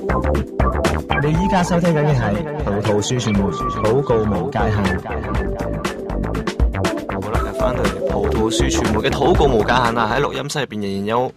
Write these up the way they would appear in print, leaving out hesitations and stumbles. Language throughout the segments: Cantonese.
你依家收聽緊嘅係葡萄樹傳媒禱告無界限。 好啦，翻到嚟葡萄樹傳媒嘅禱告無界限啦，喺錄音室入邊仍然有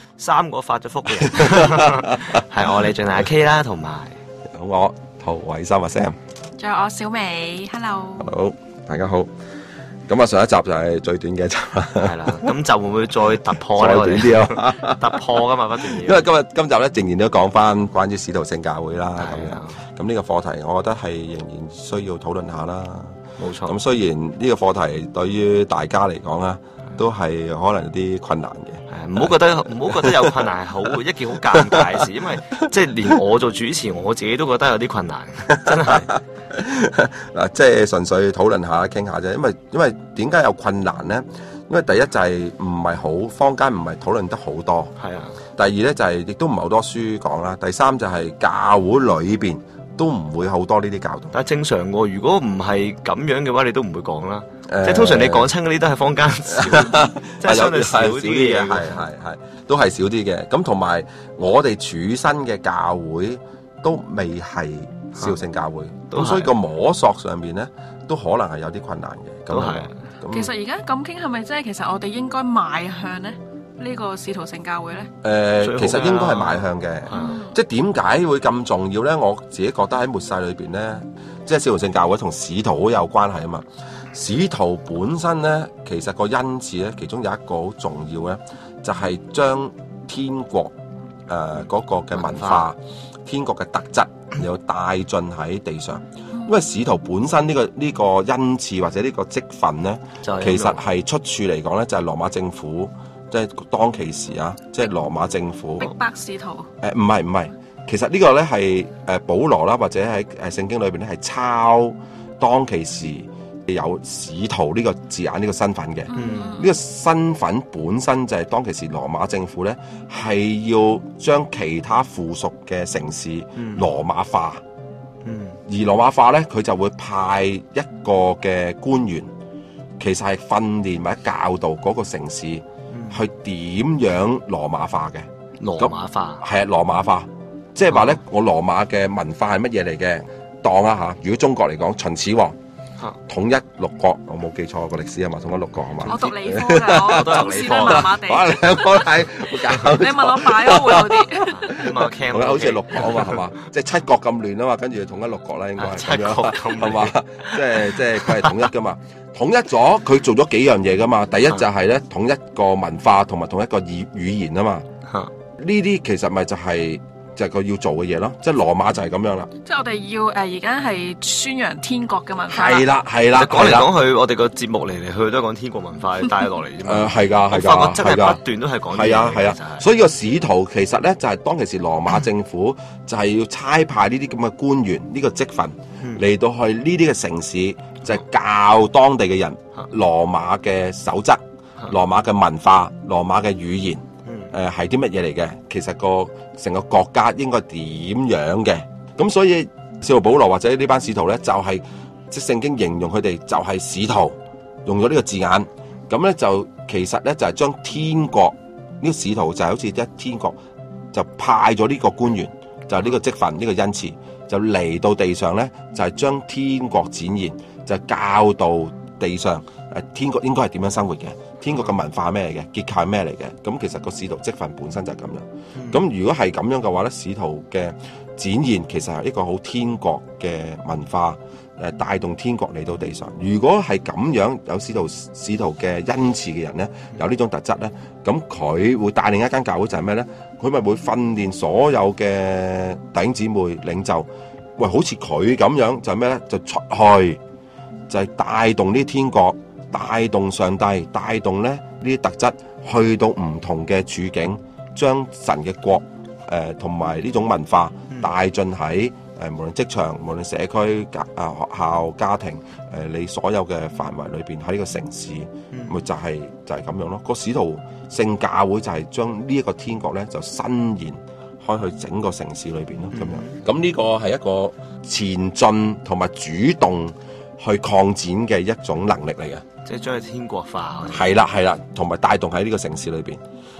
3個發咗福嘅人，係我李俊阿 K 啦，同埋我陶偉森阿 Sam， 仲有我小美 ，Hello， 好，大家好。咁啊，上一集就係最短嘅一集啦， 係啦，咁就會唔會再突破咧？ 再短啲咯， 突破噶嘛，不斷要。 因為今集咧仍然都講翻關於使徒性教會啦，咁係啊樣。咁呢個課題，我覺得係仍然需要討論下啦。 冇錯。 咁雖然呢個課題對於大家嚟講啊，都係可能有啲困難嘅。 唔好覺得有困難係好一件好尷尬嘅事，因為即係連我做主持，我自己都覺得有啲困難，真係。 嗱，即係純粹討論下、傾下啫。因為點解有困難咧？因為第一就係唔係好坊間唔係討論得好多。 係啊。 第二咧就係亦都唔係好多書講啦。第三就係教會裏邊都唔會好多呢啲教導。 但係正常喎，如果唔係咁樣嘅話，你都唔會講啦。即係通常你講親嗰啲都係坊間少，即係相對少啲嘅嘢。 係，都係少啲嘅。咁同埋我哋處身嘅教會都未係使徒性教會，咁所以個摸索上面咧都可能係有啲困難嘅。 都係。 其實而家咁傾係咪即係其實我哋應該邁向咧呢個使徒性教會咧？ 其實應該係邁向嘅。即係點解會咁重要咧？我自己覺得喺末世裏邊咧，即係使徒性教會同使徒好有關係啊嘛。使徒本身咧，其實個恩賜咧，其中有一個好重要咧，就係將天國嗰個嘅文化、天國嘅特質，又帶進喺地上。因為使徒本身呢個恩賜或者呢個職分咧，其實係出處嚟講咧，就係羅馬政府，即係當其時啊，即係羅馬政府逼迫使徒。 唔係，其實呢個咧係保羅啦，或者喺聖經裏邊咧係抄當其時有使徒呢個字眼呢個身份嘅。呢個身份本身就係當其時羅馬政府咧係要將其他附屬嘅城市羅馬化。而羅馬化咧，佢就會派一個嘅官員，其實係訓練或者教導嗰個城市去點樣羅馬化嘅。 羅馬化係啊，羅馬化，即係話咧，我羅馬嘅文化係乜嘢嚟嘅？當啊嚇，如果中國嚟講，秦始皇統一六國，我冇記錯個歷史啊嘛，統一六國係嘛？ 我讀理科㗎，我中史都麻麻地。 哇，兩個係你問我擺咯會好啲。 你問我 Cam 好似六國啊嘛，係嘛？即係七國咁亂啊嘛，跟住統一六國啦，應該係咁樣，係嘛？即係佢係統一㗎嘛？統一咗，佢做咗幾樣嘢㗎嘛？第一就係咧統一個文化同埋統一個語言啊嘛。呢啲其實咪就係佢要做嘅嘢咯，即係羅馬就係咁樣啦。即係我哋要而家係宣揚天國嘅文化。 係啦。 講嚟講去，我哋個節目嚟去都係講天國文化帶落嚟啫嘛。 係㗎。 我發覺真係不斷都係講。 係啊。所以個使徒其實咧就係當其時羅馬政府就係要差派呢啲咁嘅官員呢個職份嚟到去呢啲嘅城市，就係教當地嘅人羅馬嘅守則、羅馬嘅文化、羅馬嘅語言。係啲乜嘢嚟嘅？其實成個國家應該點樣嘅？咁所以使徒保羅或者呢班使徒咧，就係即係聖經形容佢哋就係使徒，用咗呢個字眼。咁咧就其實咧就係將天國呢個使徒就係好似一天國就派咗呢個官員，就係呢個職份呢個恩賜，就嚟到地上咧就係將天國展現，就教導地上天國應該係點樣生活嘅。天國嘅文化係咩嚟嘅？結構係咩嚟嘅？咁其實個使徒職份本身就係咁樣。咁如果係咁樣嘅話咧，使徒嘅展現其實係一個好天國嘅文化，帶動天國嚟到地上。如果係咁樣有使徒嘅恩賜嘅人咧，有呢種特質咧，咁佢會帶領一間教會就係咩咧？佢咪會訓練所有嘅弟兄姊妹領袖，喂，好似佢咁樣就係咩咧？就出去就係帶動呢天國。帶動上帝，帶動咧呢啲特質去到唔同嘅處境，將神嘅國同埋呢種文化帶進喺無論職場、無論社區、學校、家庭你所有嘅範圍裏邊，喺呢個城市，咪就係咁樣咯。個使徒性教會就係將呢一個天國咧就伸延開去整個城市裏邊咯，咁樣。咁呢個係一個前進同埋主動去擴展嘅一種能力嚟嘅。 即係將佢天國化。 係啦，同埋帶動喺呢個城市裏邊。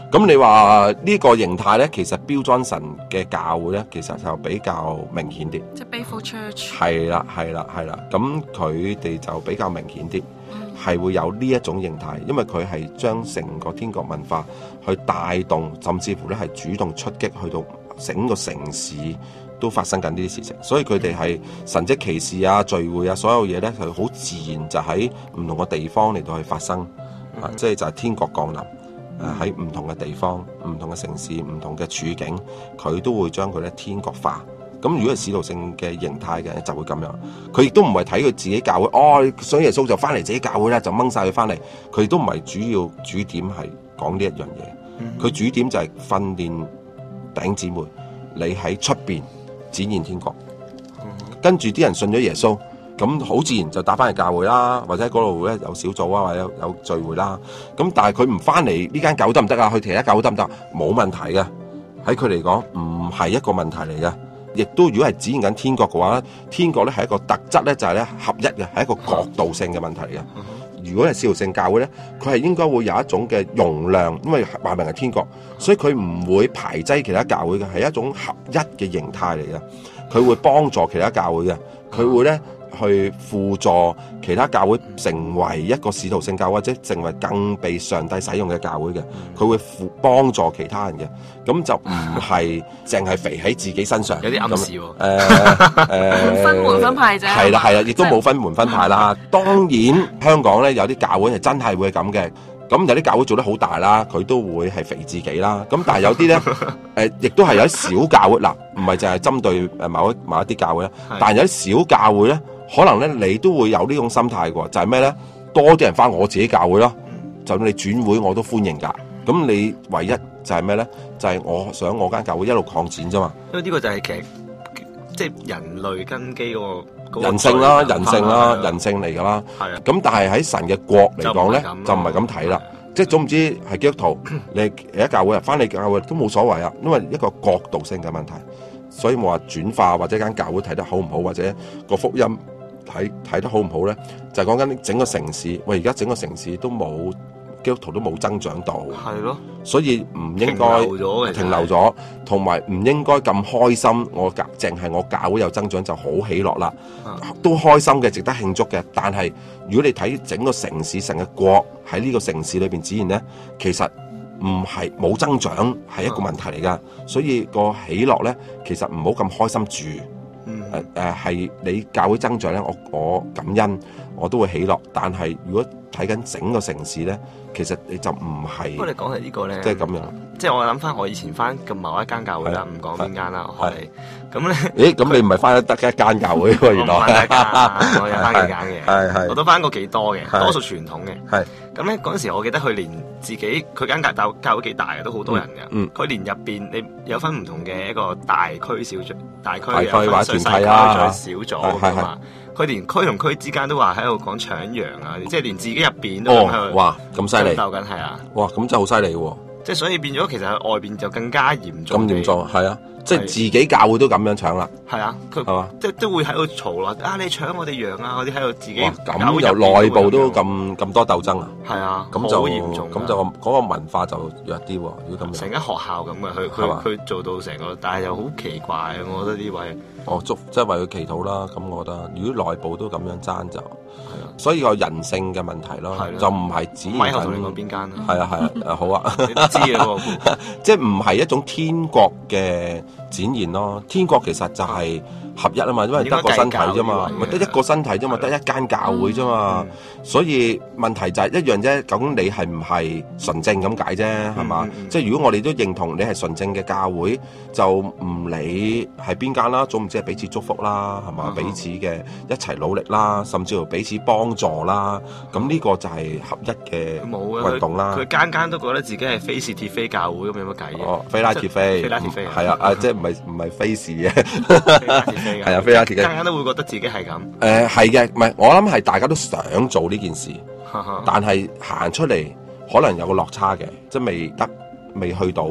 咁你話呢個形態咧，其實標準神嘅教會咧，其實就比較明顯啲。 即係 Faithful Church。 係啦，咁佢哋就比較明顯啲，係會有呢一種形態，因為佢係將成個天國文化去帶動，甚至乎咧係主動出擊，去到整個城市都發生緊呢啲事情，所以佢哋係神蹟奇事啊、聚會啊，所有嘢咧係好自然就喺唔同嘅地方嚟到去發生，即係就係天國降臨。喺唔同嘅地方、唔同嘅城市、唔同嘅處境，佢都會將佢咧天國化。咁如果係使徒性嘅形態嘅，就會咁樣。佢亦都唔係睇佢自己教會，想耶穌就翻嚟自己教會咧，就掹晒佢翻嚟。佢都唔係主點係講呢一樣嘢。佢主點就係訓練弟兄姊妹，你喺出邊展現天國。跟住啲人信咗耶穌。咁好自然就打翻去教會啦，或者喺嗰度咧有小組啊，或者有聚會啦。咁但係佢唔翻嚟呢間教會得唔得啊？去其他教會得唔得？冇問題嘅，喺佢嚟講唔係一個問題嚟嘅。亦都如果係展現緊天國嘅話，天國咧係一個特質咧，就係咧合一嘅，係一個角度性嘅問題嚟嘅。如果係使徒性教會咧，佢係應該會有一種嘅容量，因為話明係天國，所以佢唔會排擠其他教會嘅，係一種合一嘅形態嚟嘅。佢會幫助其他教會嘅，佢會咧去輔助其他教會成為一個使徒性教會，或者成為更被上帝使用嘅教會嘅。佢會幫助其他人嘅，咁就唔係淨係肥喺自己身上。 有啲暗示喎。 分門分派啫。 係啦，亦都冇分門分派啦。當然香港咧有啲教會係真係會咁嘅。咁有啲教會做得好大啦，佢都會係肥自己啦。咁但係有啲咧，亦都係有啲小教會嗱，唔係淨係針對某一啲教會啦。但係有啲小教會咧，可能咧你都會有呢種心態嘅，就係咩咧？多啲人返我自己教會咯，就算你轉會我都歡迎㗎。咁你唯一就係咩咧？就係我想我間教會一路擴展啫嘛。 因為呢個就係其實即係人類根基嗰個人性啦，人性嚟㗎啦。 係啊。 咁但係喺神嘅國嚟講咧，就唔係咁睇啦。即係總唔知係基督徒，你喺教會翻嚟教會都冇所謂啊，因為一個角度性嘅問題，所以冇話轉化或者間教會睇得好唔好，或者個福音睇得好唔好咧，就係講緊整個城市。喂，而家整個城市都冇基督徒都冇增長到， 係咯， 所以唔應該停留咗，同埋唔應該咁開心。我淨係我教會有增長就好喜樂啦，都開心嘅，值得慶祝嘅。但係如果你睇整個城市成個國喺呢個城市裏邊展現咧，其實唔係冇增長係一個問題嚟噶。所以個喜樂咧，其實唔好咁開心住。係你教會增長咧，我感恩，我都會喜樂。但係如果睇緊整個城市咧，其實你就唔係。不過你講起呢個咧， 即係咁樣。即係我諗翻我以前翻嘅某一間教會啦，唔講邊間啦，我哋咁咧。 咁你唔係翻得一間教會喎？原來。 我有翻幾間嘅， 係我都翻過幾多嘅，多數傳統嘅。 係。 咁咧嗰陣時，我記得佢連自己佢間教會幾大嘅，都好多人嘅。佢連入邊你有分唔同嘅一個大區小組，大區或者團契啊，小組㗎嘛。佢連區同區之間都話喺度講搶羊啊，即係連自己入邊都喺度。 哇，咁犀利！ 鬥緊係啊！ 哇，咁真係好犀利喎！ 即係所以變咗，其實喺外邊就更加嚴重。 咁嚴重係啊！即係自己教會都咁樣搶啦。 係啊，佢係嘛？即係都會喺度嘈咯。你搶我哋羊啊！我哋喺度自己。 咁由內部都咁多鬥爭啊！ 係啊， 咁就好嚴重。 咁就嗰個文化就弱啲喎。如果咁樣。 成間學校咁嘅，佢做到成個，但係又好奇怪，我覺得呢位。 即係為佢祈禱啦。咁我覺得，如果內部都咁樣爭就，所以個人性嘅問題咯，就唔係指。 唔係我同你講邊間係啊，好啊。 你都知嘅喎， 即係唔係一種天國嘅展現咯？天國其實就係合一啊嘛，因為得個身體啫嘛，咪得一個身體啫嘛，得一間教會啫嘛，所以問題就係一樣啫。究竟你係唔係純正咁解啫？係嘛？即係如果我哋都認同你係純正嘅教會，就唔理係邊間啦，總唔知係彼此祝福啦，係嘛？彼此嘅一齊努力啦，甚至乎彼此幫助啦，咁呢個就係合一嘅運動啦。 佢間都覺得自己係非是鐵非教會，咁有乜計嘅？ 非拉鐵非，係啊，即係唔係非是嘅，係啊，非拉鐵嘅， 間都會覺得自己係咁。 係嘅，唔係我諗係大家都想做呢件事，但係行出嚟可能有個落差嘅，即係未去到。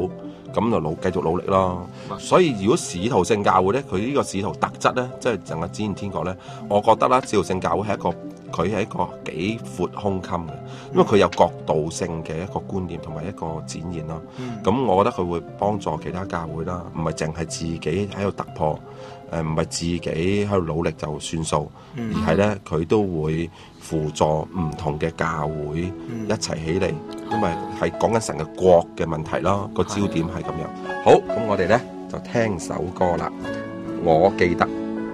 咁就繼續努力咯。所以如果使徒性教會咧，佢呢個使徒特質咧，即係能夠展現天國咧，我覺得啦，使徒性教會係一個幾闊胸襟嘅，因為佢有角度性嘅一個觀念同埋一個展現咯。咁我覺得佢會幫助其他教會啦，唔係淨係自己喺度突破，唔係自己喺度努力就算數，而係咧佢都會輔助唔同嘅教會一齊起嚟，因為係講緊神嘅國嘅問題咯，個焦點係咁樣。好，咁我哋咧就聽首歌啦，我記得。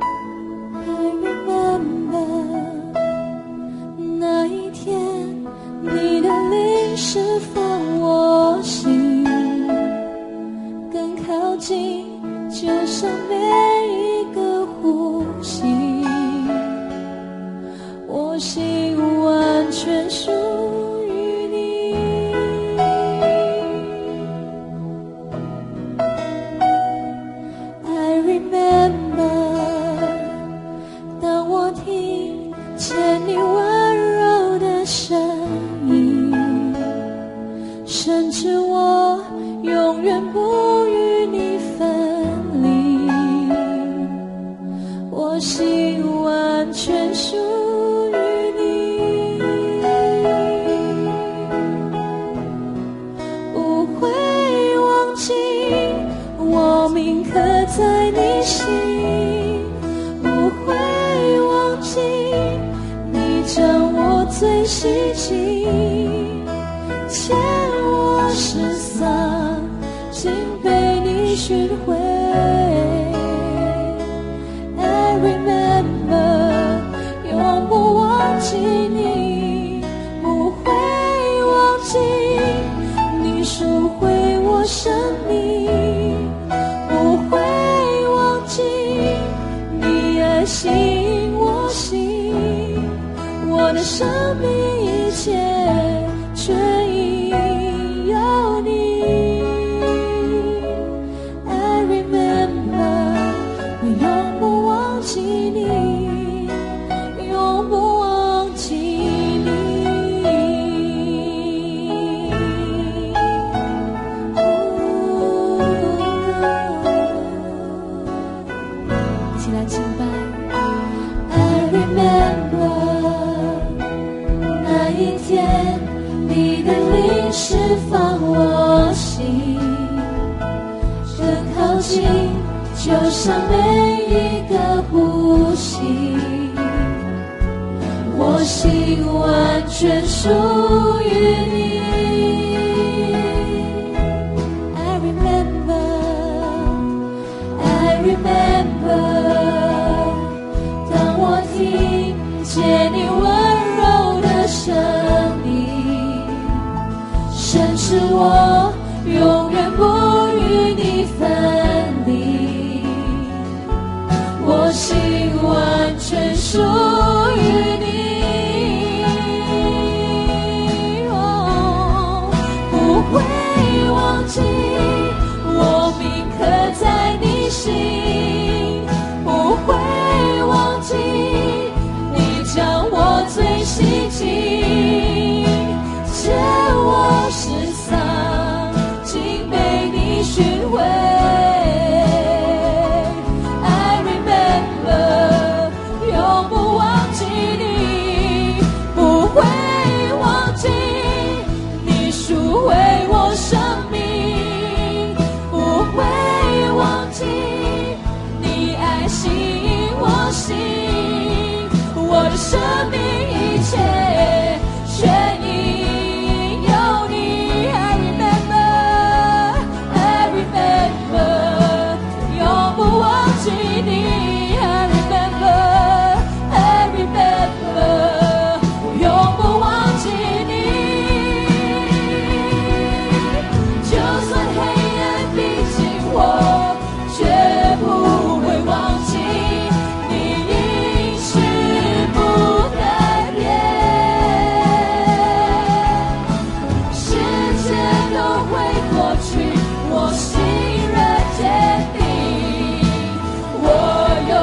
你的靈釋放我心，更靠近，就像每一個呼吸，我心完全屬於你。I remember， 當我聽見你溫柔的聲音，甚至我永遠不與你分離，我心完全屬於你，不會忘記我銘刻在你心，不會忘記你將我最細緊，牽我失喪，竟被你尋回。I remember， 永不忘記你，不會忘記你贖回我生命，不會忘記你愛吸引我心，我的生命一切全因有你。 I remember， 我永不忘記你，永不忘記你。一起來敬拜。I remember， 那一天你的靈釋放我心，更靠近，就像每一個呼吸，我心完全屬於你。I remember， I remember， 當我聽見你溫柔的聲音，甚至我永遠不與你分離，我心完全屬於你，哦，不會忘記我銘刻在你心，不會忘記你將我最細緊，牽我失喪，竟被你尋回。I remember， 永不忘記你，不會忘記你贖回我生命，不會忘記你愛吸引我心，我的生命一切全因有你。I remember， I remember， 永不忘記你。I remember， I remember， 我永不忘記你。就算黑暗逼近我，絕不會忘記你應許不改變，世界都會過去，我心仍堅定，我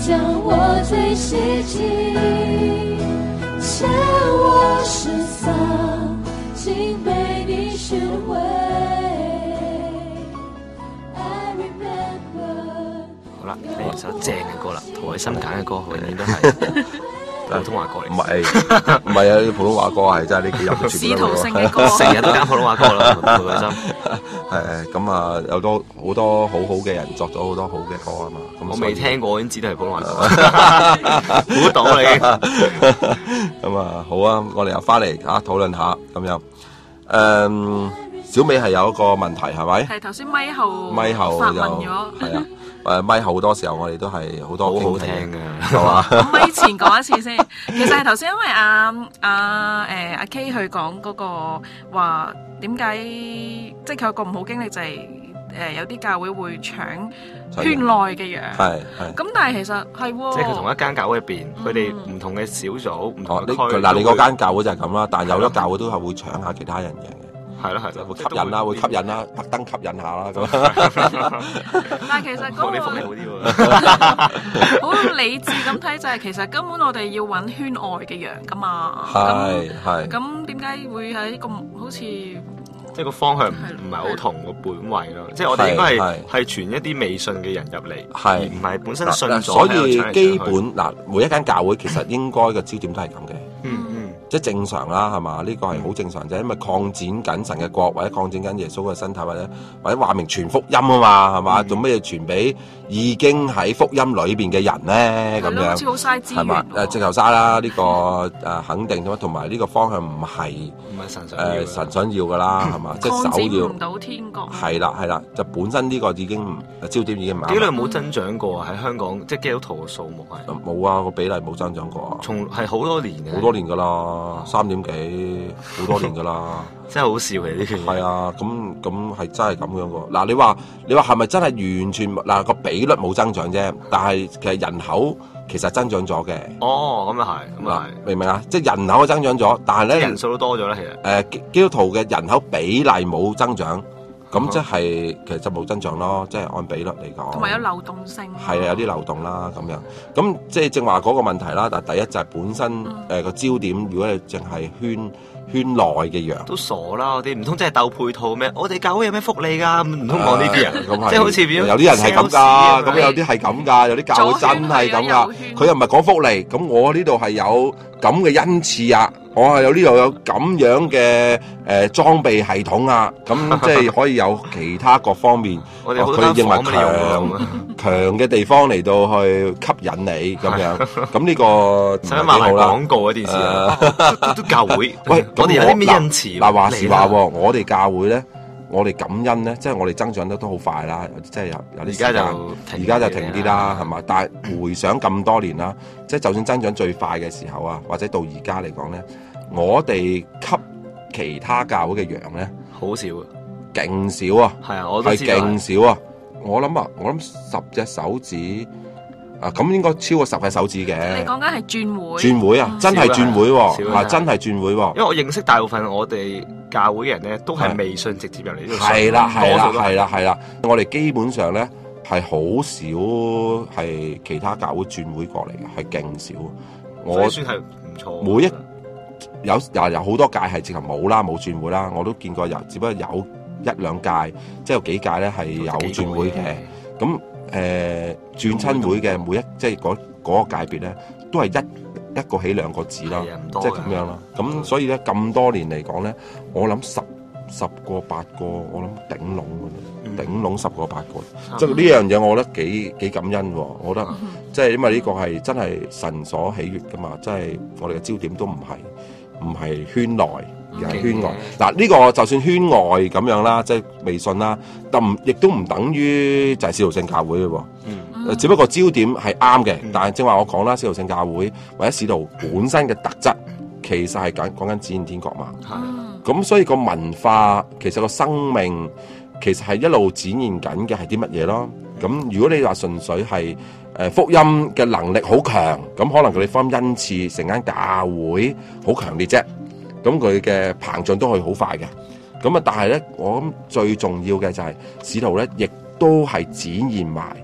將我最希冀，牽我失喪，竟被你尋回。 好啦，嚟首正嘅歌啦，陶凱琛揀嘅歌永遠都係普通話歌嚟。 唔係啊，普通話歌係真係呢幾日使徒性嘅歌， 成日都揀普通話歌啦，陶凱琛。 咁啊，有好多好好嘅人作咗好多好嘅歌啊嘛。 我未聽過，已經知道係普通話歌，估到你。 咁啊，好啊，我哋又翻嚟討論下咁樣。小美係有一個問題係咪？ 係頭先咪後發問咗。 係啊。咪後好多時候我哋都係好多好聽嘅， 係嘛？ 咁咪前講一次先，其實係頭先因為阿 K 去講嗰個話點解，即係佢有個唔好經歷就係有啲教會會搶圈內嘅羊，係。咁但係其實係喎， 即係佢同一間教會入邊，佢哋唔同嘅小組、唔同嘅區。 嗱，你嗰間教會就係咁啦，但係有啲教會都係會搶下其他人嘅。 係咯， 會吸引啦，會吸引啦，特登吸引下啦咁。 但係其實嗰個福利好啲喎， 好理智咁睇就係其實根本我哋要揾圈外嘅羊噶嘛。 係。 咁點解會喺咁好似即係個方向唔係好同個本位咯？即係我哋應該係傳一啲未信嘅人入嚟，而唔係本身信咗。 所以基本每一間教會其實應該嘅焦點都係咁嘅。即係正常啦，係嘛？呢個係好正常啫，因為擴展緊神嘅國，或者擴展緊耶穌嘅身體，或者話明傳福音啊嘛，係嘛？做咩傳俾已經喺福音裏邊嘅人咧？咁樣好似好嘥資源，係嘛？ 直頭嘥啦！呢個肯定咁，同埋呢個方向唔係神想要噶啦，係嘛？即係首要唔到天國。 係啦，就本身呢個已經焦點已經唔啱。 幾耐冇增長過喺香港，即係基督徒嘅數目係冇啊，個比例冇增長過， 係好多年嘅， 好多年噶啦。3點幾好多年噶啦， 真係好笑嘅呢啲嘢。 係啊，咁係真係咁樣噶。嗱，你話係咪真係完全嗱個比率冇增長啫？但係其實人口其實增長咗嘅。 哦，咁又係， 明唔明啊？即係人口增長咗，但係咧人數都多咗啦。其實基督徒嘅人口比例冇增長，咁即係其實就冇增長咯。即係按比率嚟講， 同埋有流動性。 係啊，有啲流動啦咁樣。咁即係正話嗰個問題啦。但係第一就係本身個焦點，如果你淨係圈內嘅羊， 都傻啦！我哋唔通真係鬥配套咩？我哋教會有咩福利㗎？唔通講呢啲啊？即係好似有啲人係咁㗎，咁有啲係咁㗎，有啲教會真係咁㗎。佢又唔係講福利，咁我呢度係有咁嘅恩賜啊！我係有呢度有咁樣嘅裝備系統啊，咁即係可以有其他各方面，佢認為強嘅地方嚟到去吸引你咁樣，咁呢個使乜賣廣告啊？電視都教會，喂，我哋有啲咩恩賜？ 嗱，話時話，我哋教會咧，我哋感恩咧，即係我哋增長得都好快啦，即係有啲時間，而家就停啲啦，係嘛？但係回想咁多年啦，即係就算增長最快嘅時候啊，或者到而家嚟講咧，我哋吸其他教會嘅羊咧， 好少啊， 勁少啊， 係啊，我都知道係勁少啊。我諗10隻手指啊，咁應該超過10隻手指嘅。 你講緊係轉會？ 轉會啊，真係轉會喎，真係轉會喎。 因為我認識大部分我哋教會嘅人咧，都係微信直接入嚟呢度。 係啦，我哋基本上咧係好少係其他教會轉會過嚟嘅，係勁少。 我算係唔錯。 每一有好多屆係直頭冇啦，冇轉會啦，我都見過只不過有1-2屆，即係有幾屆咧係有轉會嘅。咁轉親會嘅每一即係嗰個界別咧，都係一個起2個止啦，即係咁樣啦。咁所以咧咁多年嚟講咧，我諗十個8個，我諗頂籠10個8個。即係呢樣嘢，我覺得幾感恩喎。我覺得即係因為呢個係真係神所喜悅噶嘛，即係我哋嘅焦點都唔係圈內。而係圈外嗱，呢個就算圈外咁樣啦，即係微信啦，但亦都唔等於就係使徒性教會嘅喎。只不過焦點係啱嘅，但係正話我講啦，使徒性教會或者使徒本身嘅特質，其實係講緊展現天國嘛。咁所以個文化其實個生命其實係一路展現緊嘅係啲乜嘢咯。咁如果你話純粹係福音嘅能力好強，咁可能佢哋福音恩賜成間教會好強烈啫。咁佢嘅膨脹都可以好快嘅，咁但係咧，我諗最重要嘅就係使徒咧，亦都係展現埋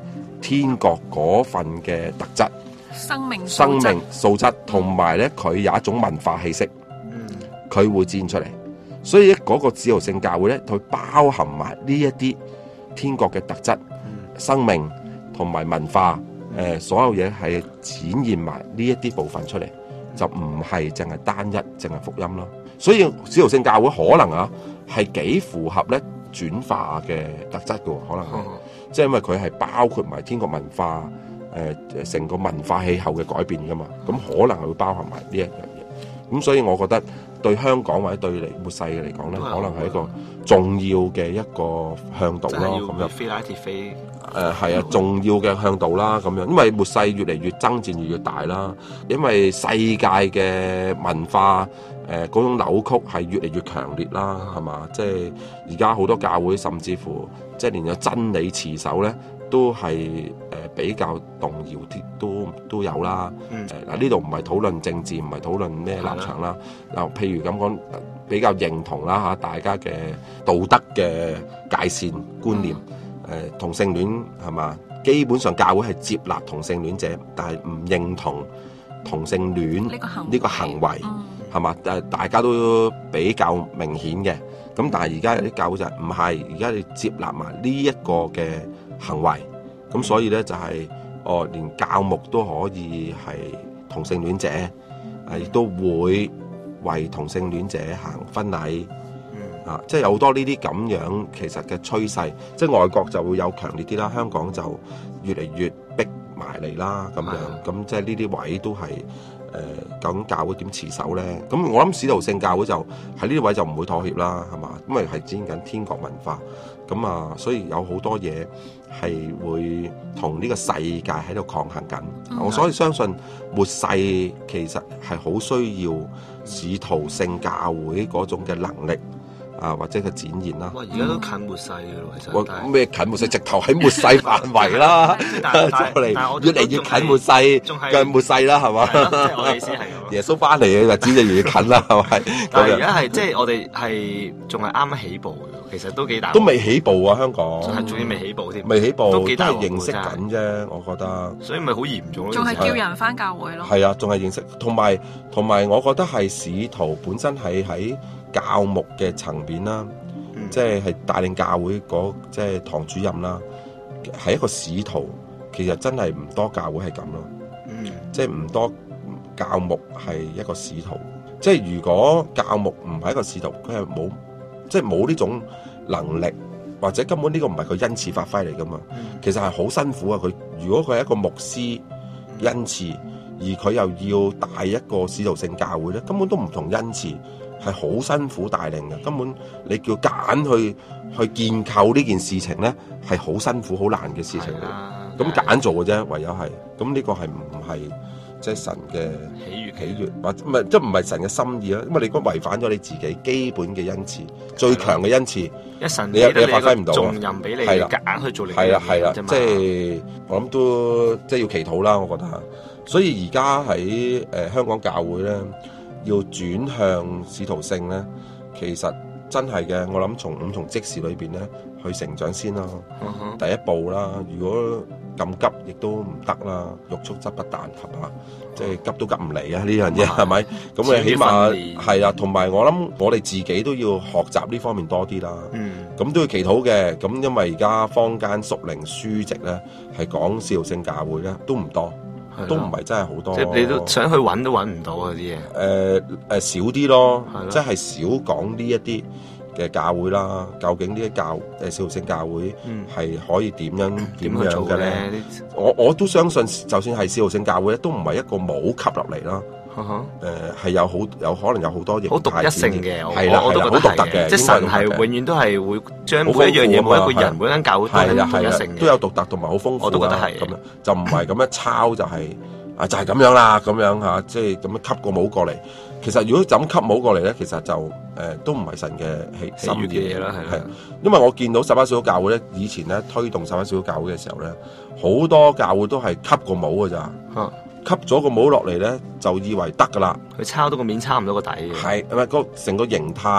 天國嗰份嘅特質、 生命素質，同埋咧佢有一種文化氣息，佢會展出嚟。所以嗰個使徒性教會咧，佢包含埋呢一啲天國嘅特質、生命同埋文化，所有嘢係展現埋呢一啲部分出嚟，就唔係淨係單一，淨係福音咯。所以使徒性教會可能啊係幾符合咧轉化嘅特質嘅，可能係，即係因為佢係包括埋天國文化，成個文化氣候嘅改變噶嘛，咁可能係會包含埋呢一樣嘢。咁所以我覺得對香港或者對末世嚟講咧，可能係一個重要嘅一個向導咯。咁樣飛拉鐵飛， 係啊，重要嘅向導啦。咁樣，因為末世越嚟越爭戰越大啦，因為世界嘅文化嗰種扭曲係越嚟越強烈啦，係嘛？即係而家好多教會甚至乎即係連有真理持守咧，都係比較動搖啲，都有啦。嗱，呢度唔係討論政治，唔係討論咩立場啦。嗱，譬如咁講，比較認同啦嚇，大家嘅道德嘅界線觀念，同性戀係嘛？基本上教會係接納同性戀者，但係唔認同同性戀呢個行為係嘛？大家都比較明顯嘅。咁但係而家有啲教會就係唔係，而家你接納埋呢一個嘅行為，咁所以咧就係連教牧都可以係同性戀者，亦都會為同性戀者行婚禮，即係有好多呢啲咁樣其實嘅趨勢，即係外國就會有強烈啲啦，香港就越嚟越逼埋嚟啦，咁樣，咁即係呢啲位都係究竟教會點持守咧？咁我諗使徒性教會就喺呢啲位就唔會妥協啦，係嘛？因為係展緊天國文化，咁啊，所以有好多嘢係會同呢個世界喺度抗衡緊。我所以相信末世其實係好需要使徒性教會嗰種嘅能力或者嘅展現啦。 哇！而家都近末世嘅咯，其實咩近末世？直頭喺末世範圍啦，越嚟越近末世嘅末世啦，係嘛？ 即係我意思係耶穌翻嚟嘅日子就越嚟越近啦，係咪？ 但係而家係即係我哋係仲係啱啱起步嘅，其實都幾大。 都未起步啊，香港仲要未起步添， 未起步， 都幾大， 都係認識緊啫，我覺得。 所以咪好嚴重咯。 仲係叫人翻教會咯。 係啊，仲係認識，同埋我覺得係使徒本身係喺教牧嘅層面啦，即係帶領教會即係堂主任啦，係一個使徒。其實真係唔多教會係咁咯，即係唔多教牧係一個使徒。即係如果教牧唔係一個使徒，佢係冇呢種能力，或者根本呢個唔係佢恩賜發揮嚟噶嘛。其實係好辛苦啊！佢如果佢係一個牧師恩賜，而佢又要帶一個使徒性教會咧，根本都唔同恩賜。係好辛苦帶領嘅，根本你叫揀去建構呢件事情咧，係好辛苦、好難嘅事情嚟。咁揀做嘅啫，唯有係。咁呢個係唔係即係神嘅喜悅，或唔係即係唔係神嘅心意啦？因為你如果違反咗你自己基本嘅恩賜，最強嘅恩賜， 你發揮唔到啊！ 重任俾你，夾硬去做你嘅嘢啫嘛。即係我諗都即係要祈禱啦，我覺得。所以而家喺香港教會咧，要轉向使徒性咧，其實真係嘅。我諗從五重職事裏邊咧去成長先咯，第一步啦。如果咁急亦都唔得啦，欲速則不達，係嘛？即係急都急唔嚟啊！呢樣嘢係咪？咁你起碼係啊，同埋我諗我哋自己都要學習呢方面多啲啦。咁都要祈禱嘅。咁因為而家坊間屬靈書籍咧係講使徒性教會咧都唔多。都唔係真係好多， 即係你都想去揾都揾唔到嗰啲嘢。 少啲咯，即係少講呢一啲嘅教會啦。究竟呢啲使徒性教會係可以點樣嘅咧？我都相信，就算係使徒性教會咧，都唔係一個冇吸落嚟啦。係有可能有好多嘢好獨一性嘅， 係啦，好獨特嘅。 即係神係永遠都係會將每一樣嘢，每一個人，每間教會都係獨一性嘅， 都有獨特同埋好豐富。 我都覺得係咁樣，就唔係咁樣抄就係就係咁樣啦，咁樣嚇，即係咁樣吸個帽過嚟。其實如果就咁吸帽過嚟咧，其實就都唔係神嘅心意嘅嘢啦，係。因為我見到十一小教會咧，以前咧推動十一小教會嘅時候咧，好多教會都係吸個帽㗎咋。吸咗個帽落嚟咧，就以為得噶啦。 佢抄到個面，抄唔到個底嘅。 係，係咪成個形態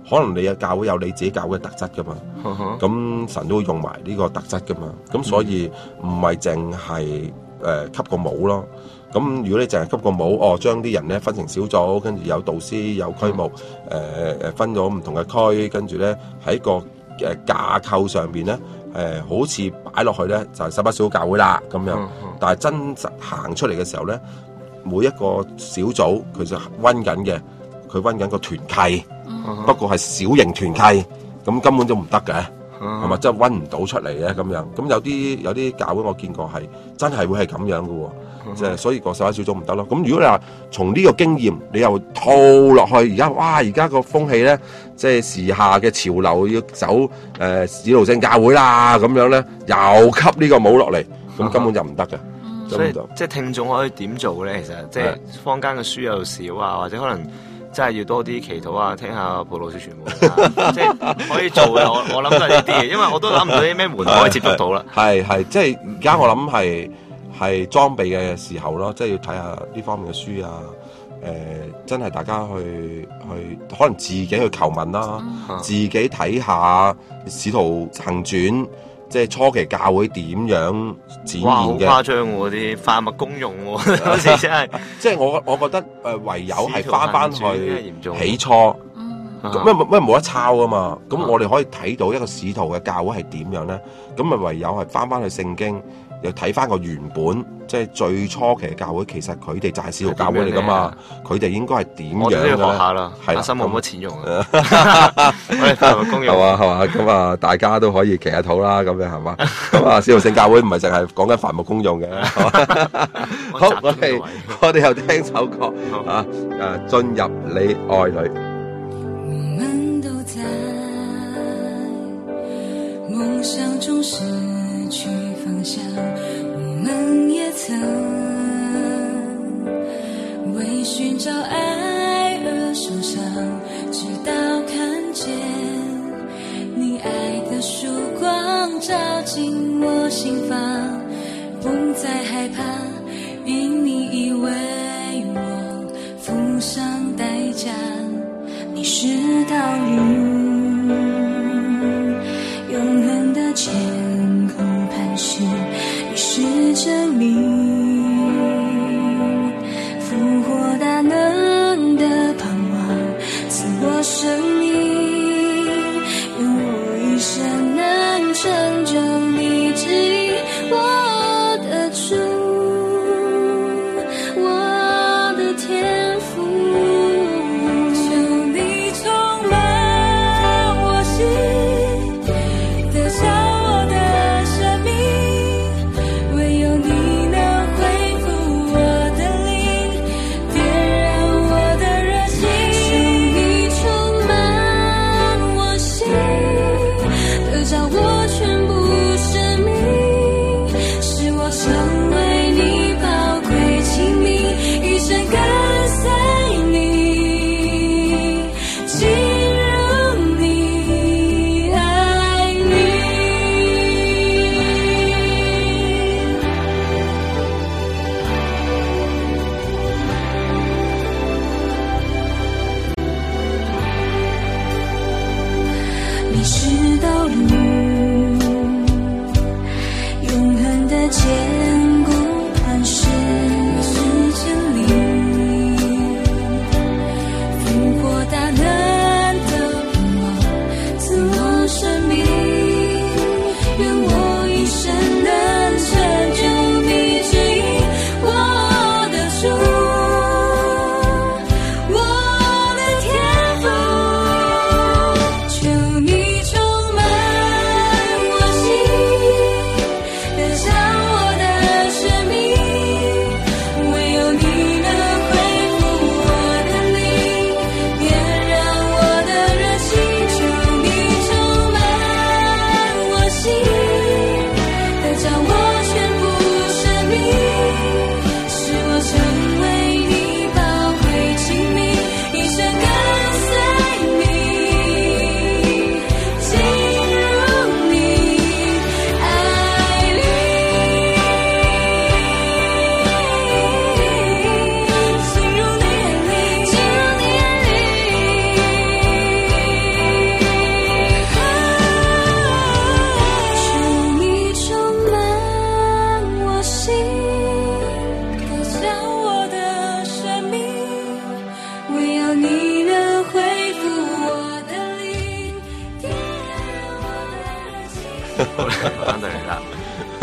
可能你嘅教會有你自己教會嘅特質噶嘛，咁神都會用埋呢個特質噶嘛，咁所以唔係淨係吸個帽咯。咁如果你淨係吸個帽，將啲人咧分成小組，跟住有導師有區牧，分咗唔同嘅區，跟住咧喺個架構上邊咧，好似擺落去咧就係十一小教會啦咁樣，但係真實行出嚟嘅時候咧，每一個小組佢就溫緊嘅，佢溫緊個團契，不過係小型團契，咁根本就唔得嘅，係咪？即係溫唔到出嚟嘅咁樣。咁有啲教會我見過係真係會係咁樣嘅喎，即係所以個十一小組唔得咯。咁如果你話從呢個經驗，你又套落去而家，哇！而家個風氣咧，即係時下嘅潮流要走使徒性教會啦，咁樣咧又吸呢個帽落嚟，咁根本就唔得嘅。 所以即係聽眾可以點做咧？其實即係坊間嘅書又少啊，或者可能真係要多啲祈禱啊，聽下布道小傳媒啊，即係可以做嘅。我諗都係呢啲嘅，因為我都諗唔到啲咩門可以接觸到啦。 係，即係而家我諗係裝備嘅時候咯，即係要睇下呢方面嘅書啊。真係大家去可能自己去求問啦，自己睇下《使徒行傳》。即係初期教會點樣展現嘅？ 好誇張喎！啲販賣公用喎，好似真係。 即係我覺得唯有係翻去起初，咩冇得抄啊嘛。咁我哋可以睇到一個使徒嘅教會係點樣咧？咁咪唯有係翻去聖經，又睇翻個原本，即係最初期嘅教會，其實佢哋就係使徒教會嚟噶嘛。佢哋應該係點樣嘅？我哋都要學下啦。係心冇乜錢用啊！我哋販賣公用係嘛？咁啊，大家都可以祈下禱啦，咁樣係嘛？咁啊，使徒性教會唔係淨係講緊帆木公用嘅。好，我哋又聽首歌啊，進入你愛裏。 我們都在夢想中失去方向，我們也曾為尋找愛而受傷，直到看見你愛的曙光照進我心房，不再害怕，因你已為我付上代價。你是道路，永恆的天空磐石，你是真理，復活大能的盼望，賜我生命，願我一生能成就你旨意，我的主，我的天父，求你充滿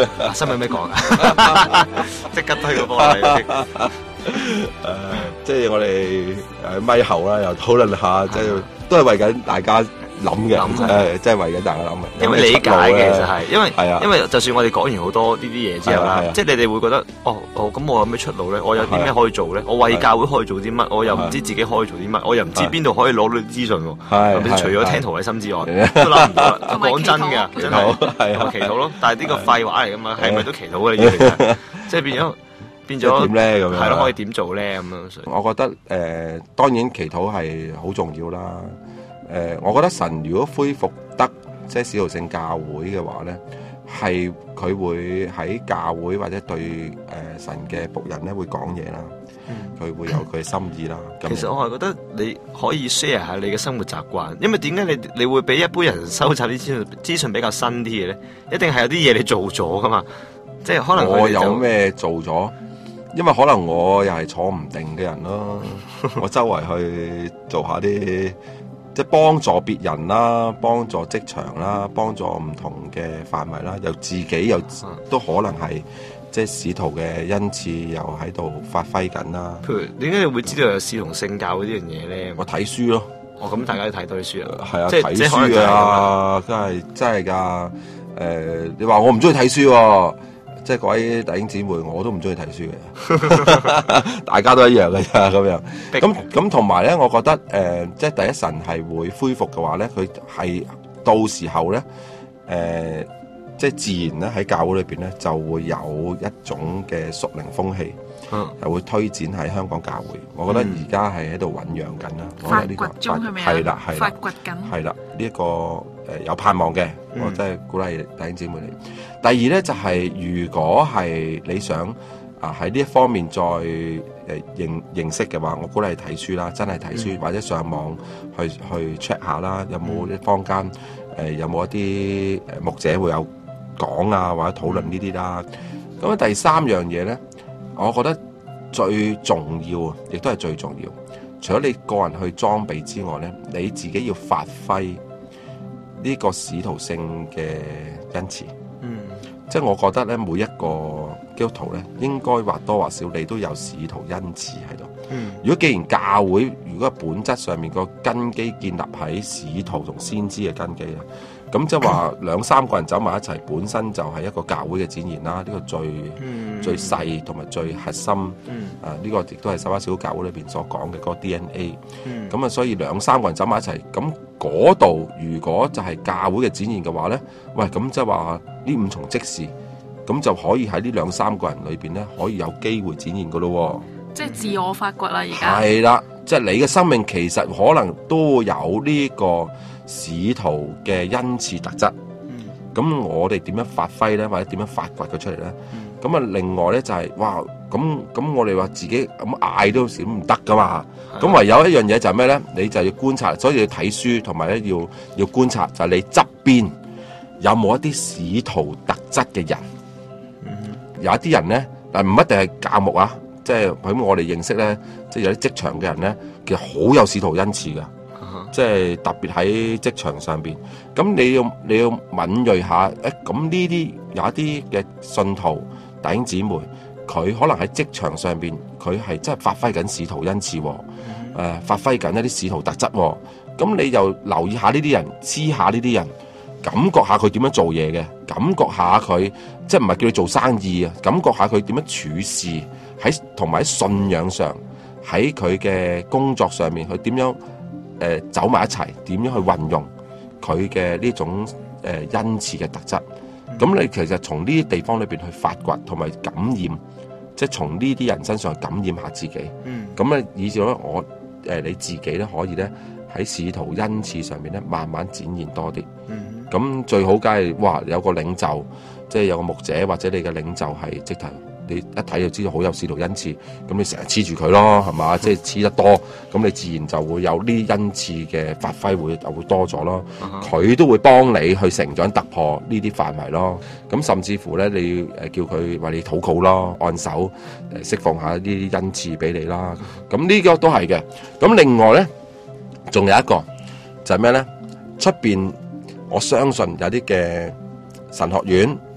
新聞有咩講啊？即刻推個波嚟。 即係我哋咪後啦，又討論下，即係都係為緊大家諗嘅，即係為緊大家諗嘅。 因為理解嘅其實係，因為係啊， 因為就算我哋講完好多呢啲嘢之後啦，即係你哋會覺得咁我有咩出路咧？我有啲咩可以做咧？我為教會可以做啲乜？我又唔知自己可以做啲乜？我又唔知邊度可以攞到啲資訊喎。係，除咗聽陶偉森之外，都諗唔到啦。講真嘅，真係係祈禱咯。但係呢個廢話嚟噶嘛，係咪都祈禱嘅呢啲嘢？即係變咗點咧咁樣？ 係咯，可以點做咧咁樣？ 我覺得當然祈禱係好重要啦。我覺得神如果恢復得即係使徒性教會嘅話咧，係佢會喺教會或者對神嘅僕人咧會講嘢啦，佢會有佢嘅心意啦。 其實我係覺得你可以 share 下你嘅生活習慣，因為點解你會比一般人收集啲資訊比較新啲嘅咧？一定係有啲嘢你做咗噶嘛，即係可能我有咩做咗？因為可能我又係坐唔定嘅人咯，我周圍去做下啲即係幫助別人啦，幫助職場啦，幫助唔同嘅範圍啦，又自己又都可能係即係使徒嘅恩賜又喺度發揮緊啦。 譬如點解你會知道有使同性教呢樣嘢咧？ 我睇書咯。 咁大家都睇多啲書啊？ 係啊，睇書啊，真係㗎。你話我唔中意睇書喎。即係各位弟兄姊妹，我都唔中意睇書嘅，大家都一樣嘅咋咁樣。咁同埋咧，我覺得即係第一神係會恢復嘅話咧，佢係到時候咧，即係自然咧喺教會裏邊咧就會有一種嘅屬靈風氣，就會推展喺香港教會。我覺得而家係喺度醖釀緊啦， 發掘中係咪啊？ 係啦， 發掘緊。 係啦，呢一個有盼望嘅，我真係鼓勵弟兄姊妹嚟。第二咧就係、如果係你想喺呢一方面再認識嘅話，我鼓勵你睇書啦，真係睇書，或者上網去 check 下啦，有冇啲坊間有冇一啲牧者會有講啊，或者討論呢啲啦。咁第三樣嘢咧，我覺得最重要啊，亦都係最重要。除咗你個人去裝備之外咧，你自己要發揮呢個使徒性嘅恩賜。即係我覺得咧，每一個基督徒咧，應該或多或少你都有使徒恩賜喺度。如果既然教會如果本質上面個根基建立喺使徒同先知嘅根基啊，咁即係話兩三個人走埋一齊，本身就係一個教會嘅展現啦。呢個最細同埋最核心。呢個亦都係十一小教會裏邊所講嘅嗰個 DNA。咁啊，所以兩三個人走埋一齊，咁嗰度如果就係教會嘅展現嘅話咧，喂，咁即係話呢五重職事，咁就可以喺呢兩三個人裏邊咧，可以有機會展現噶咯。 即係自我發掘啦，而家係啦，即係你嘅生命其實可能都有呢個使徒嘅恩賜特質。咁我哋點樣發揮咧，或者點樣發掘佢出嚟咧？咁啊，另外咧就係哇，咁我哋話自己咁嗌都少唔得噶嘛。咁唯有一樣嘢就係咩咧？你就要觀察，所以要睇書，同埋咧要觀察，就係你側邊有冇一啲使徒特質嘅人。有一啲人咧，但唔一定係教牧啊，即係咁我哋認識咧，即係有啲職場嘅人咧，其實好有使徒恩賜噶。即係特別喺職場上邊，咁你要敏銳下，咁呢啲有一啲嘅信徒弟兄姊妹，佢可能喺職場上邊，佢係真係發揮緊使徒恩賜，發揮緊一啲使徒特質，咁你又留意下呢啲人，知下呢啲人，感覺下佢點樣做嘢嘅，感覺下佢即係唔係叫你做生意啊，感覺下佢點樣處事，同埋喺信仰上，喺佢嘅工作上面，佢點樣走埋一齊，點樣去運用佢嘅呢種恩賜嘅特質？咁你其實從呢啲地方裏邊去發掘同埋感染，即係從呢啲人身上去感染下自己。咁咧，以至咧你自己咧可以咧喺使徒恩賜上面咧慢慢展現多啲。咁最好梗係哇有個領袖，即係有個牧者或者你嘅領袖係即係。你一睇就知道好有使徒恩賜，咁你成日黐住佢咯，係嘛？即係黐得多，咁你自然就會有呢啲恩賜嘅發揮就會多咗咯。佢都會幫你去成長突破呢啲範圍咯。咁甚至乎咧，你叫佢為你禱告咯，按手釋放下呢啲恩賜俾你啦。咁呢個都係嘅。咁另外咧，仲有一個就係咩咧？出邊我相信有啲嘅神學院。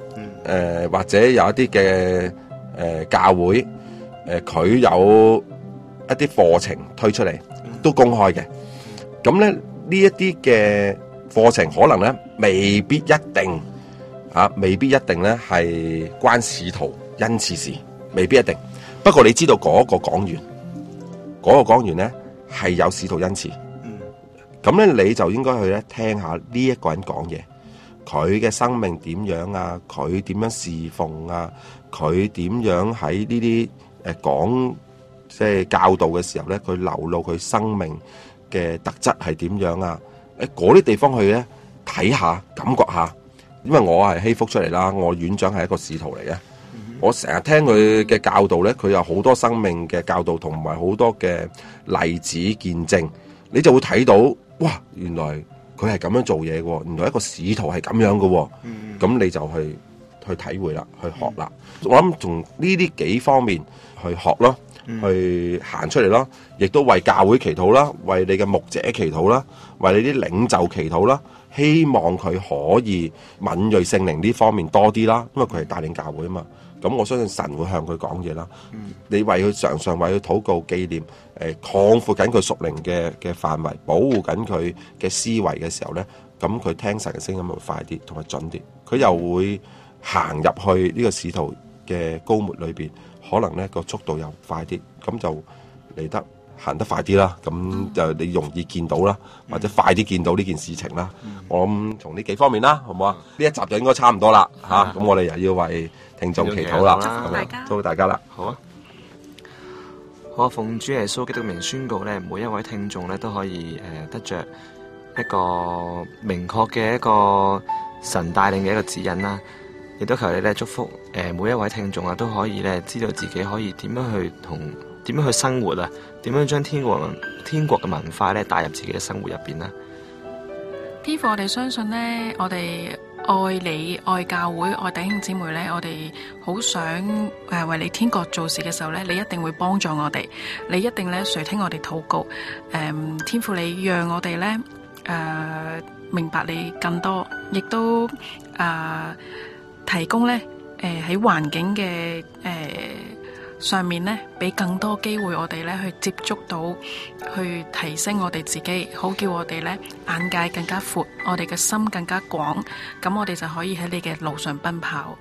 或者有一啲嘅教會佢有一啲課程推出嚟，都公開嘅。咁咧呢一啲嘅課程可能咧未必一定未必一定咧係關使徒恩賜事，未必一定。不過你知道嗰個講員咧係有使徒恩賜，咁咧你就應該去咧聽下呢一個人講嘢，佢嘅生命點樣啊，佢點樣侍奉啊，佢點樣喺呢啲講即係教導嘅時候咧，佢流露佢生命嘅特質係點樣啊？嗰啲地方去咧睇下，感覺下。因為我係希福出嚟啦，我院長係一個使徒嚟嘅，我成日聽佢嘅教導咧，佢有好多生命嘅教導同埋好多嘅例子見證，你就會睇到哇，原來佢係咁樣做嘢嘅，原來一個使徒係咁樣嘅，咁你就去體會啦，去學啦。我諗從呢啲幾方面去學咯，去行出嚟咯，亦都為教會祈禱啦，為你嘅牧者祈禱啦，為你啲領袖祈禱啦。希望佢可以敏銳聖靈呢方面多啲啦，因為佢係帶領教會啊嘛。咁我相信神會向佢講嘢啦。你為佢常為佢禱告紀念，擴闊緊佢屬靈嘅範圍，保護緊佢嘅思維嘅時候咧，咁佢聽神嘅聲音會快啲，同埋準啲。佢又會行入去呢個使徒嘅膏抹裏邊，可能咧個速度又快啲，咁就嚟得行得快啲啦，咁就你容易見到啦，或者快啲見到呢件事情啦。我諗從呢幾方面啦，好唔好啊？呢一集就應該差唔多啦，咁我哋又要為聽眾祈禱啦，祝福大家啦。 好啊，我奉主耶穌基督名宣告咧，每一位聽眾咧都可以得着一個明確嘅一個神帶領嘅一個指引啦。亦都求你咧祝福每一位聽眾啊，都可以咧知道自己可以點樣去生活啊，點樣將天國嘅文化咧帶入自己嘅生活入邊啦。 天父，我哋相信呢，我哋愛你、愛教會、愛弟兄姊妹呢，我哋好想為你天國做事嘅時候呢，你一定會幫助我哋，你一定呢垂聽我哋禱告。天父，你讓我哋呢明白你更多，亦都提供呢喺環境嘅上面呢，俾更多機會我哋呢去接觸到，去提升我哋自己，好叫我哋呢眼界更加闊，我哋嘅心更加廣，咁我哋就可以喺你嘅路上奔跑。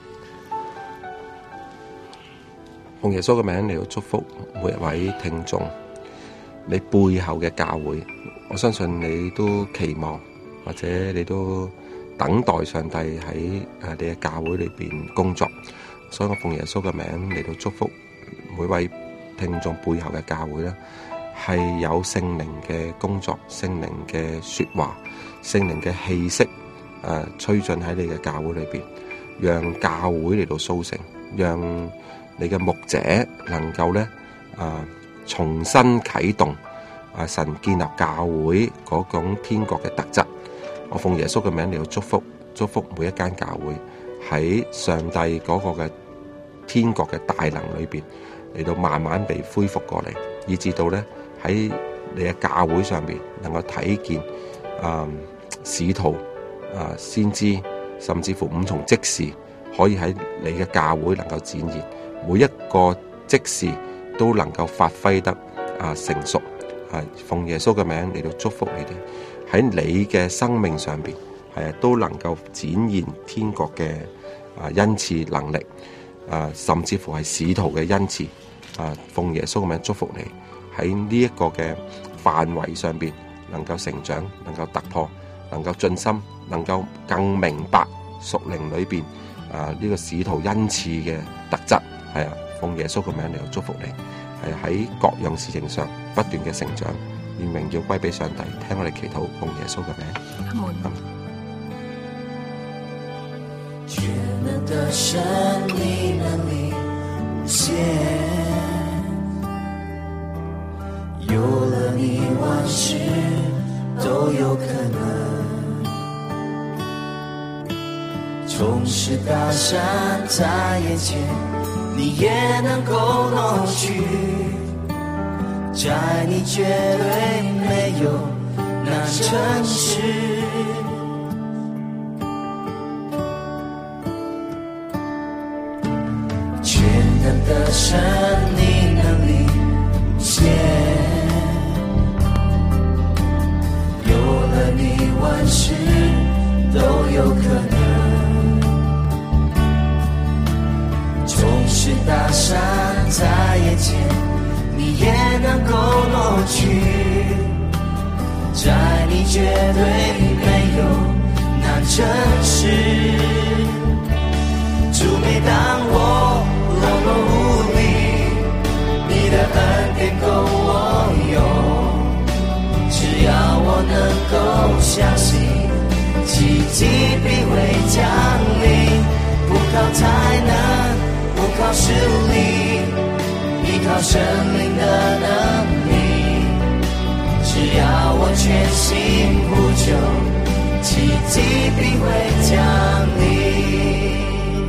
奉耶穌嘅名嚟到祝福每一位聽眾，你背後嘅教會，我相信你都期望，或者你都等待上帝喺你嘅教會裏邊工作。所以我奉耶穌嘅名嚟到祝福每位聽眾背後嘅教會咧，係有聖靈嘅工作、聖靈嘅說話、聖靈嘅氣息吹進喺你嘅教會裏邊，讓教會嚟到甦醒，讓你嘅牧者能夠咧重新啟動神建立教會嗰種天國嘅特質。我奉耶穌嘅名嚟到祝福每一間教會，喺上帝嗰個嘅天國嘅大能裏邊嚟到慢慢被恢復過嚟，以至到咧喺你嘅教會上邊能夠睇見使徒先知，甚至乎五重職事可以喺你嘅教會能夠展現，每一個職事都能夠發揮得成熟。奉耶穌嘅名嚟到祝福你哋喺你嘅生命上邊都能夠展現天國嘅恩賜能力，甚至乎係使徒嘅恩賜。奉耶穌嘅名祝福你喺呢一個嘅範圍上邊能夠成長，能夠突破，能夠進心，能夠更明白屬靈裏邊呢個使徒恩賜嘅特質。奉耶穌嘅名嚟到祝福你，喺各樣事情上不斷嘅成長，願榮耀歸俾上帝。聽我哋祈禱，奉耶穌嘅名。 全能的神，你能力无限，有了你，万事都有可能。纵使大山在眼前，你也能够挪去，在你绝对没有难成事。 去，在你绝对没有难成事。主，每当我软弱无力，你的恩典够我用。只要我能够相信，奇迹必会降临。不靠才能，不靠实力，依靠生命的能力。只要我全心呼求，奇迹必会降临。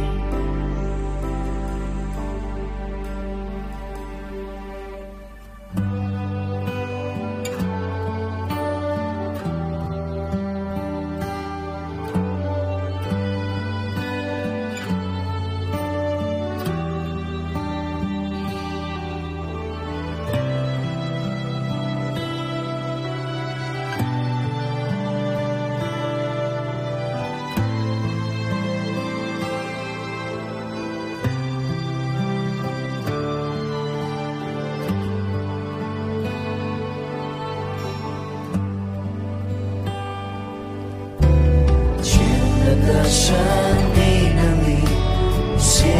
神你能力无限，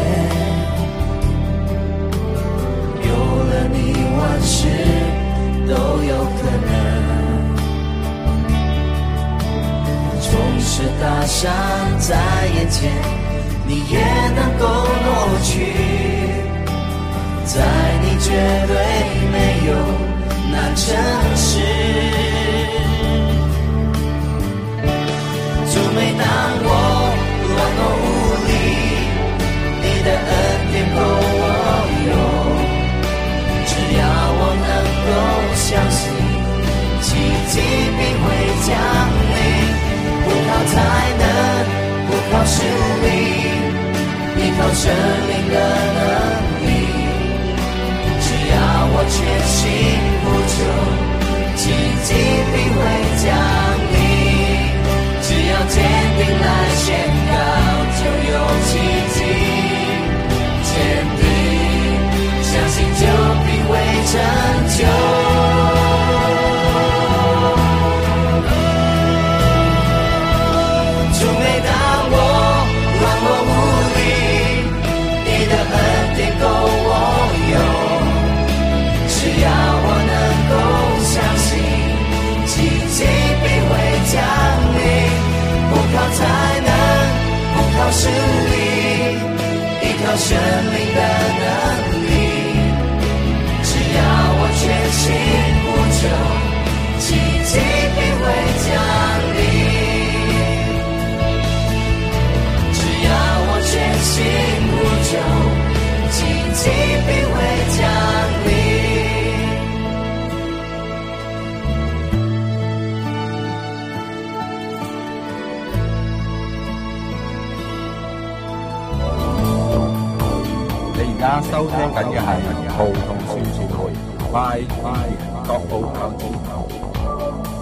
有了你万事都有可能。纵使大山在眼前，你也能够挪去，在你绝对没有难成事。主，每当我软弱无力，你的恩典够我用。只要我能够相信，奇迹必会降临。不靠才能，不靠实力，依靠生命的能力。只要我全心呼求，奇迹必会降临。只要坚定来宣告，就有奇迹。坚定相信，就必会成就。主，每当我软弱无力，你的恩典够我用。只要我能够相信，奇迹必会降临。不靠才能，不靠实力，依靠生命的能力。只要我全心呼求，奇迹必会降临。只要我全心呼求，奇迹必会降临。 而家收聽緊嘅係葡萄樹傳媒快樂報。